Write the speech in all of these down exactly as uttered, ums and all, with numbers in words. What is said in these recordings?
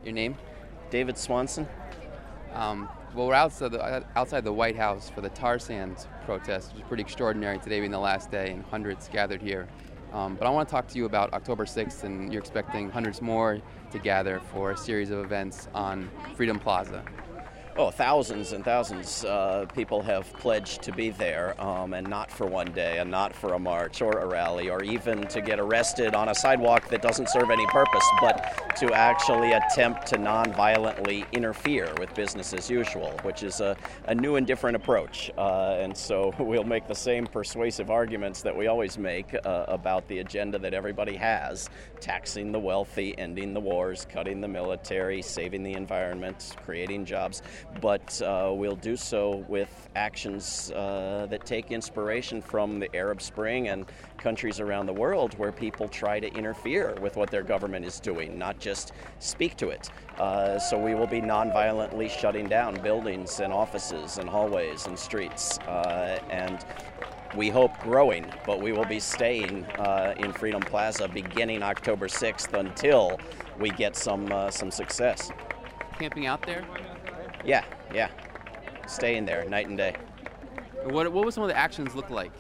Your name? David Swanson. Um, well, we're outside the, outside the White House for the tar sands protest, which is pretty extraordinary, today being the last day, and hundreds gathered here. Um, but I want to talk to you about October sixth, and you're expecting hundreds more to gather for a series of events on Freedom Plaza. Oh, thousands and thousands uh, people have pledged to be there, um, and not for one day, and not for a march or a rally, or even to get arrested on a sidewalk that doesn't serve any purpose, but to actually attempt to non-violently interfere with business as usual, which is a, a new and different approach. Uh, and so we'll make the same persuasive arguments that we always make uh, about the agenda that everybody has: taxing the wealthy, ending the wars, cutting the military, saving the environment, creating jobs. But uh, we'll do so with actions uh, that take inspiration from the Arab Spring and countries around the world where people try to interfere with what their government is doing, not just speak to it. Uh, so we will be nonviolently shutting down buildings and offices and hallways and streets, uh, and we hope growing, but we will be staying uh, in Freedom Plaza beginning October sixth until we get some uh, some success. Camping out there? Yeah, yeah. Staying there night and day. What what would some of the actions look like?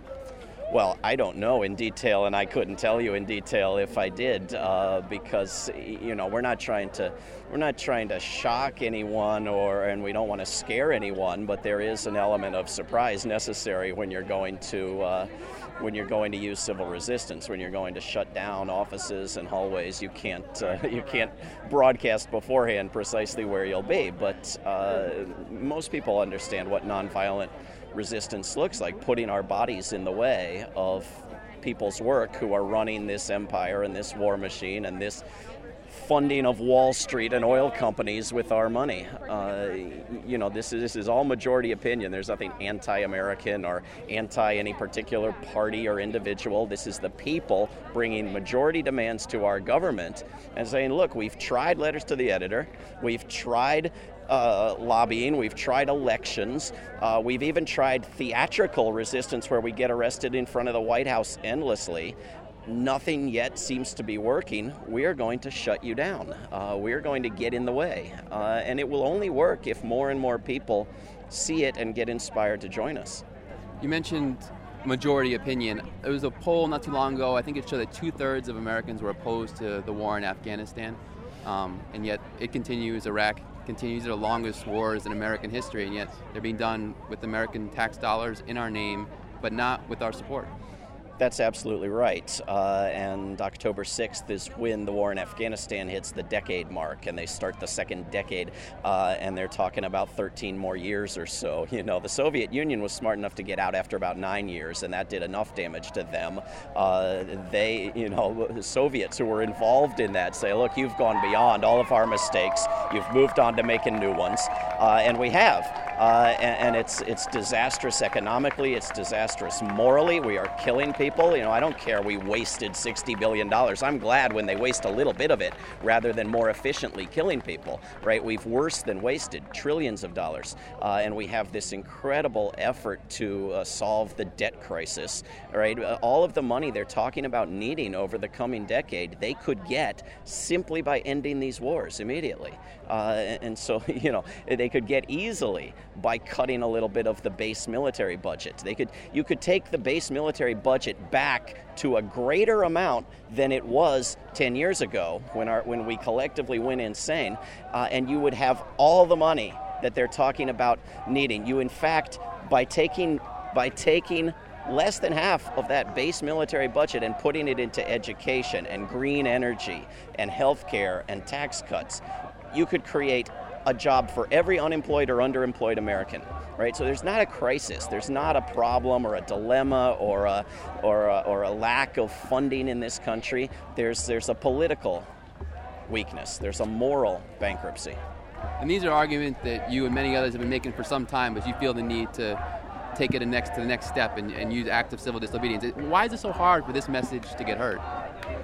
Well, I don't know in detail, and I couldn't tell you in detail if I did, uh, because you know we're not trying to we're not trying to shock anyone, or and we don't want to scare anyone. But there is an element of surprise necessary when you're going to uh, when you're going to use civil resistance, when you're going to shut down offices and hallways. You can't uh, you can't broadcast beforehand precisely where you'll be. But uh, most people understand what nonviolent resistance looks like: putting our bodies in the way of people's work who are running this empire and this war machine and this funding of Wall Street and oil companies with our money. Uh, you know, this is this is all majority opinion. There's nothing anti-American or anti any particular party or individual. This is the people bringing majority demands to our government and saying, look, we've tried letters to the editor, we've tried Uh, lobbying, we've tried elections, uh, we've even tried theatrical resistance where we get arrested in front of the White House endlessly. Nothing yet seems to be working. We are going to shut you down. Uh, we are going to get in the way. Uh, and it will only work if more and more people see it and get inspired to join us. You mentioned majority opinion. There was a poll not too long ago. I think it showed that two-thirds of Americans were opposed to the war in Afghanistan. Um, and yet it continues. Iraq continues the longest wars in American history, and yet they're being done with American tax dollars in our name, but not with our support. That's absolutely right. Uh, and October sixth is when the war in Afghanistan hits the decade mark, and they start the second decade, uh, and they're talking about thirteen more years or so. You know, the Soviet Union was smart enough to get out after about nine years, and that did enough damage to them. Uh, they, you know, the Soviets who were involved in that say, look, you've gone beyond all of our mistakes. You've moved on to making new ones, uh, and we have. Uh, and, and it's it's disastrous economically. It's disastrous morally. We are killing people. You know, I don't care we wasted sixty billion dollars. I'm glad when they waste a little bit of it rather than more efficiently killing people, right? We've worse than wasted trillions of dollars. Uh, and we have this incredible effort to uh, solve the debt crisis, right? Uh, all of the money they're talking about needing over the coming decade, they could get simply by ending these wars immediately. Uh, and so, you know, they could get easily by cutting a little bit of the base military budget. They could, you could take the base military budget back to a greater amount than it was ten years ago when our when we collectively went insane, uh, and you would have all the money that they're talking about needing. You, in fact, by taking by taking less than half of that base military budget and putting it into education and green energy and healthcare and tax cuts, you could create a job for every unemployed or underemployed American, right? So there's not a crisis, there's not a problem or a dilemma or a or a, or a lack of funding in this country. There's there's a political weakness, there's a moral bankruptcy. And these are arguments that you and many others have been making for some time, but you feel the need to take it a next to the next step and, and use active civil disobedience. Why is it so hard for this message to get heard?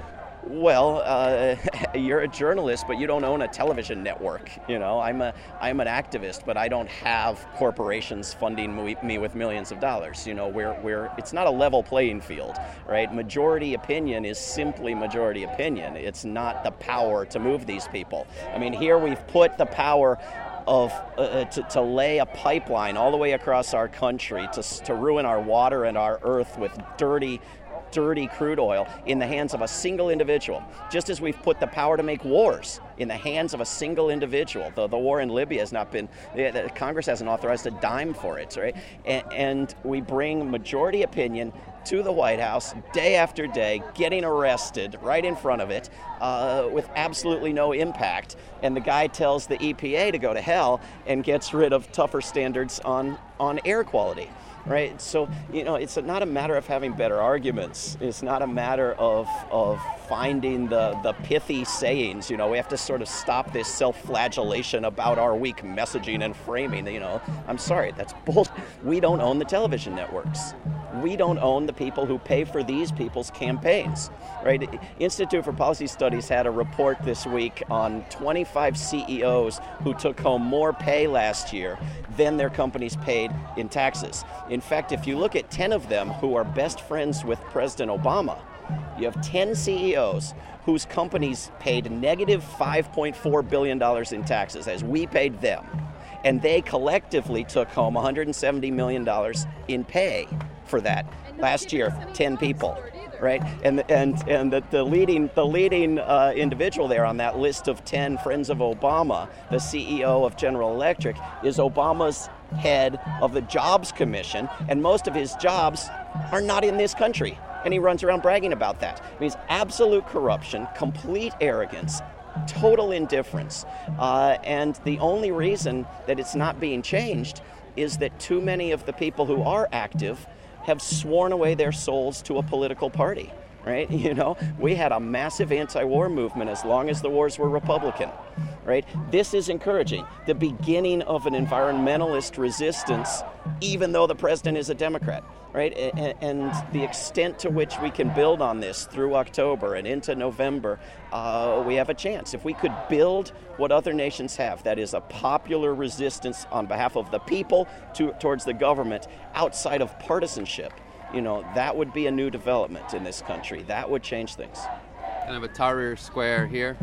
Well, uh, you're a journalist, but you don't own a television network. You know, I'm a I'm an activist, but I don't have corporations funding me, me with millions of dollars. You know, we're we're it's not a level playing field, right? Majority opinion is simply majority opinion. It's not the power to move these people. I mean, here we've put the power of uh, to, to lay a pipeline all the way across our country to to ruin our water and our earth with dirty. dirty crude oil in the hands of a single individual, just as we've put the power to make wars in the hands of a single individual. The, the war in Libya has not been, the, the Congress hasn't authorized a dime for it, right? And, and we bring majority opinion to the White House day after day, getting arrested right in front of it uh, with absolutely no impact. And the guy tells the E P A to go to hell and gets rid of tougher standards on, on air quality. Right, so you know it's not a matter of having better arguments. It's not a matter of of finding the the pithy sayings. You know, we have to sort of stop this self-flagellation about our weak messaging and framing. You know, I'm sorry, that's bull. We don't own the television networks. We don't own the people who pay for these people's campaigns. Right, Institute for Policy Studies had a report this week on twenty-five C E Os who took home more pay last year than their companies paid in taxes. In fact, if you look at ten of them who are best friends with President Obama, you have ten C E Os whose companies paid negative five point four billion dollars in taxes as we paid them. And they collectively took home one hundred seventy million dollars in pay for that. Last year, ten people. Right, and and and the, the leading the leading uh, individual there on that list of ten friends of Obama, the C E O of General Electric, is Obama's head of the Jobs Commission, and most of his jobs are not in this country, and he runs around bragging about that. It means absolute corruption, complete arrogance, total indifference, uh, and the only reason that it's not being changed is that too many of the people who are active have sworn away their souls to a political party, right? You know, we had a massive anti-war movement as long as the wars were Republican, right? This is encouraging, the beginning of an environmentalist resistance, even though the president is a Democrat, right? And, and the extent to which we can build on this through October and into November, uh, we have a chance. If we could build what other nations have, that is a popular resistance on behalf of the people to, towards the government outside of partisanship, you know, that would be a new development in this country. That would change things. Kind of a Tahrir Square here.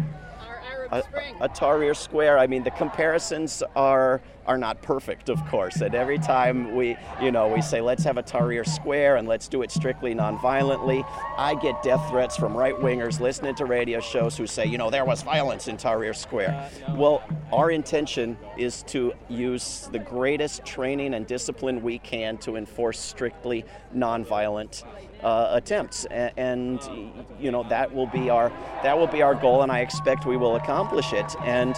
A, a Tahrir Square. I mean, the comparisons are are not perfect, of course. And every time we, you know, we say let's have a Tahrir Square and let's do it strictly nonviolently, I get death threats from right-wingers listening to radio shows who say, you know, there was violence in Tahrir Square. Well, our intention is to use the greatest training and discipline we can to enforce strictly nonviolent uh, attempts, and, and you know that will be our that will be our goal, and I expect we will accomplish it. And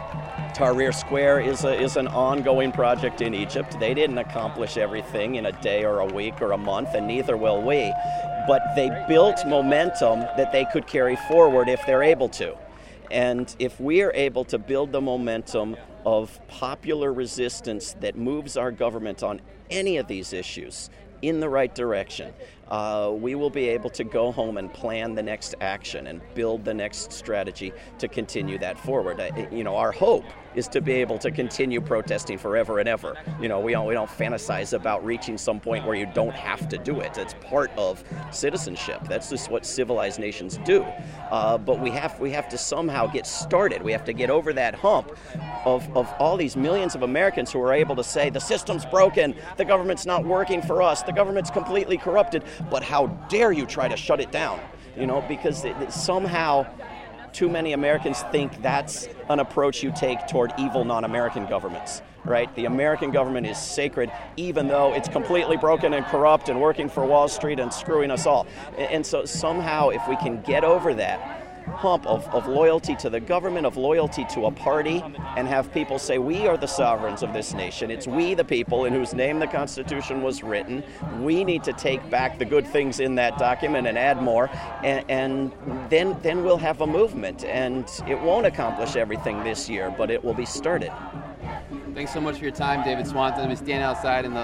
Tahrir Square is a, is an ongoing project in Egypt. They didn't accomplish everything in a day or a week or a month, and neither will we. But they built momentum that they could carry forward if they're able to. And if we are able to build the momentum of popular resistance that moves our government on any of these issues in the right direction, uh, we will be able to go home and plan the next action and build the next strategy to continue that forward. Uh, you know, our hope is to be able to continue protesting forever and ever. You know, we don't we don't fantasize about reaching some point where you don't have to do it. It's part of citizenship. That's just what civilized nations do. Uh, but we have we have to somehow get started. We have to get over that hump of of all these millions of Americans who are able to say the system's broken, the government's not working for us, the government's completely corrupted. But how dare you try to shut it down? You know, because it, it somehow too many Americans think that's an approach you take toward evil non-American governments, right? The American government is sacred, even though it's completely broken and corrupt and working for Wall Street and screwing us all. And so somehow, if we can get over that hump of, of loyalty to the government, of loyalty to a party, and have people say, we are the sovereigns of this nation. It's we, the people, in whose name the Constitution was written. We need to take back the good things in that document and add more, and, and then, then we'll have a movement. And it won't accomplish everything this year, but it will be started. Thanks so much for your time, David Swanson. We stand outside in the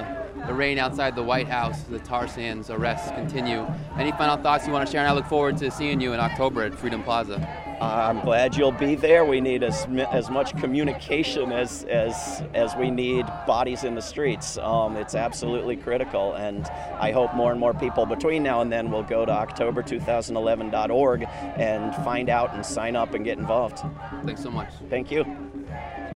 the rain outside the White House, the tar sands arrests continue. Any final thoughts you want to share? And I look forward to seeing you in October at Freedom Plaza. I'm glad you'll be there. We need as as much communication as as as we need bodies in the streets. Um, it's absolutely critical, and I hope more and more people between now and then will go to October two thousand eleven dot org and find out and sign up and get involved. Thanks so much. Thank you.